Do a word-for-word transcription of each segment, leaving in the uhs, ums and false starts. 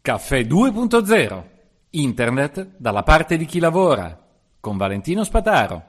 Caffè due punto zero. Internet dalla parte di chi lavora. Con Valentino Spataro.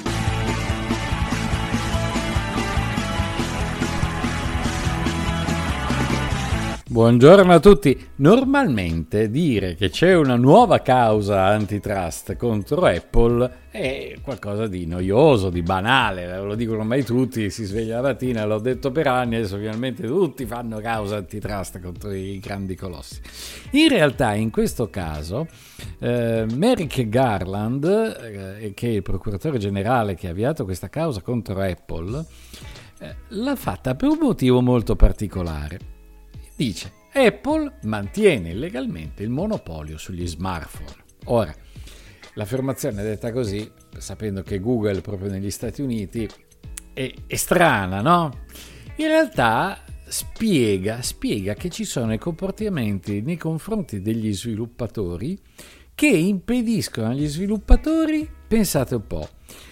Buongiorno a tutti. Normalmente dire che c'è una nuova causa antitrust contro Apple è qualcosa di noioso, di banale, lo dicono ormai tutti, si sveglia la mattina, l'ho detto per anni, adesso finalmente tutti fanno causa antitrust contro i grandi colossi. In realtà in questo caso eh, Merrick Garland, eh, che è il procuratore generale che ha avviato questa causa contro Apple, eh, l'ha fatta per un motivo molto particolare. Dice: Apple mantiene illegalmente il monopolio sugli smartphone. Ora, l'affermazione è detta così, sapendo che Google proprio negli Stati Uniti è, è strana, no? In realtà spiega, spiega che ci sono i comportamenti nei confronti degli sviluppatori che impediscono agli sviluppatori, pensate un po',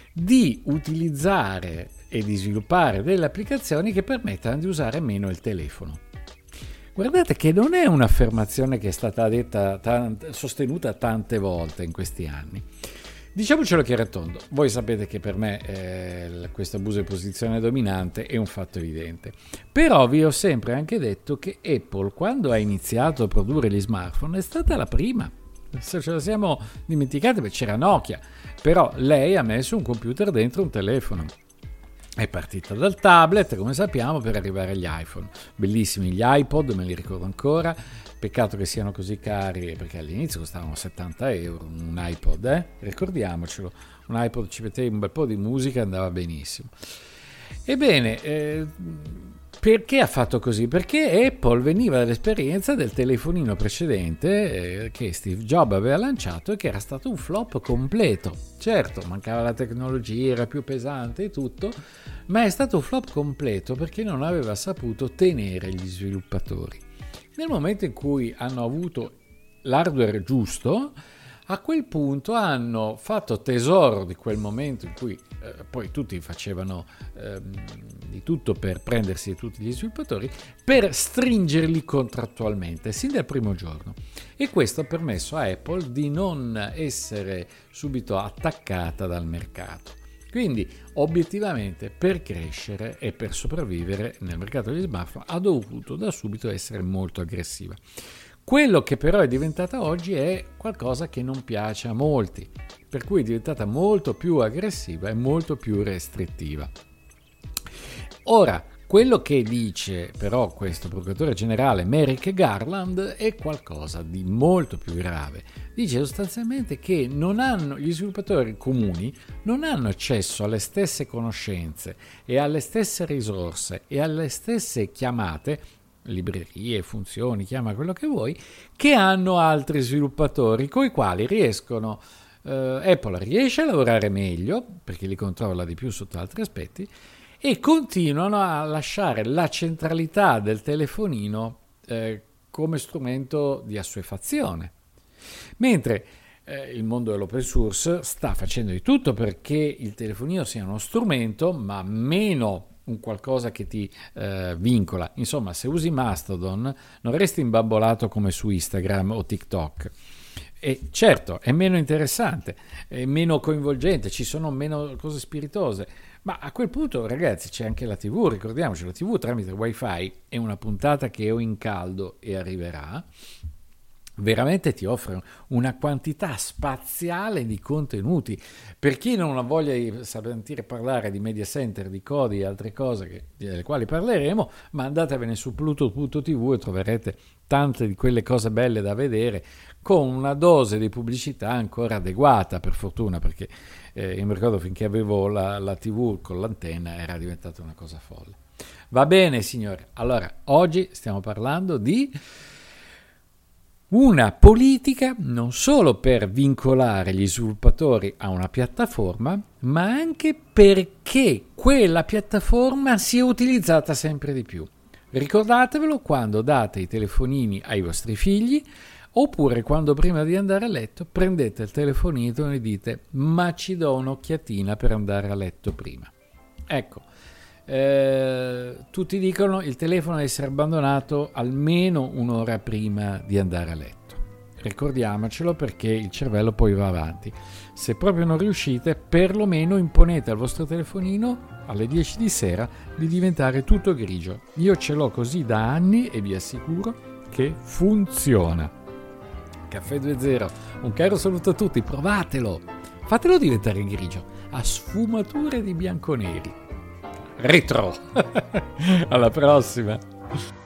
di utilizzare e di sviluppare delle applicazioni che permettano di usare meno il telefono. Guardate che non è un'affermazione che è stata detta, tant- sostenuta tante volte in questi anni. Diciamocelo chiaro e tondo, voi sapete che per me eh, questo abuso di posizione dominante è un fatto evidente. Però vi ho sempre anche detto che Apple, quando ha iniziato a produrre gli smartphone, è stata la prima. Se ce la siamo dimenticati, beh, c'era Nokia, però lei ha messo un computer dentro un telefono. È partita dal tablet, come sappiamo, per arrivare agli iPhone. Bellissimi gli iPod, me li ricordo ancora. Peccato che siano così cari, perché all'inizio costavano settanta euro un iPod, eh? Ricordiamocelo. Un iPod ci mettevi un bel po' di musica e andava benissimo. Ebbene, eh, perché ha fatto così? Perché Apple veniva dall'esperienza del telefonino precedente eh, che Steve Jobs aveva lanciato e che era stato un flop completo. Certo, mancava la tecnologia, era più pesante e tutto, ma è stato un flop completo perché non aveva saputo tenere gli sviluppatori. Nel momento in cui hanno avuto l'hardware giusto, a quel punto hanno fatto tesoro di quel momento in cui eh, poi tutti facevano eh, di tutto per prendersi di tutti gli sviluppatori, per stringerli contrattualmente sin dal primo giorno. E questo ha permesso a Apple di non essere subito attaccata dal mercato. Quindi obiettivamente per crescere e per sopravvivere nel mercato degli smartphone ha dovuto da subito essere molto aggressiva. Quello che però è diventata oggi è qualcosa che non piace a molti, per cui è diventata molto più aggressiva e molto più restrittiva. Ora, quello che dice però questo procuratore generale Merrick Garland è qualcosa di molto più grave. Dice sostanzialmente che non hanno, gli sviluppatori comuni non hanno accesso alle stesse conoscenze e alle stesse risorse e alle stesse chiamate, librerie, funzioni, chiama quello che vuoi, che hanno altri sviluppatori con i quali riescono, eh, Apple riesce a lavorare meglio perché li controlla di più sotto altri aspetti e continuano a lasciare la centralità del telefonino eh, come strumento di assuefazione. Mentre eh, il mondo dell'open source sta facendo di tutto perché il telefonino sia uno strumento, ma meno un qualcosa che ti eh, vincola. Insomma, se usi Mastodon non resti imbambolato come su Instagram o TikTok. E certo, è meno interessante, è meno coinvolgente, ci sono meno cose spiritose, ma a quel punto, ragazzi, c'è anche la tivù, ricordiamoci, la tivù tramite wifi è una puntata che ho in caldo e arriverà, veramente ti offre una quantità spaziale di contenuti. Per chi non ha voglia di sentire parlare di media center, di codi e altre cose che, delle quali parleremo, ma andatevene su pluto punto tv e troverete tante di quelle cose belle da vedere con una dose di pubblicità ancora adeguata, per fortuna, perché eh, io mi ricordo finché avevo la, la tivù con l'antenna era diventata una cosa folle. Va bene, signore, allora oggi stiamo parlando di una politica non solo per vincolare gli sviluppatori a una piattaforma, ma anche perché quella piattaforma sia utilizzata sempre di più. Ricordatevelo quando date i telefonini ai vostri figli, oppure quando prima di andare a letto prendete il telefonino e dite: ma ci do un'occhiatina per andare a letto prima. Ecco, Eh, tutti dicono il telefono deve essere abbandonato almeno un'ora prima di andare a letto. Ricordiamocelo, perché il cervello poi va avanti. Se proprio non riuscite, perlomeno imponete al vostro telefonino alle dieci di sera di diventare tutto grigio. Io ce l'ho così da anni e vi assicuro che funziona. Caffè due zero, un caro saluto a tutti, provatelo, fatelo diventare grigio, a sfumature di bianco-neri. Retro! Alla prossima!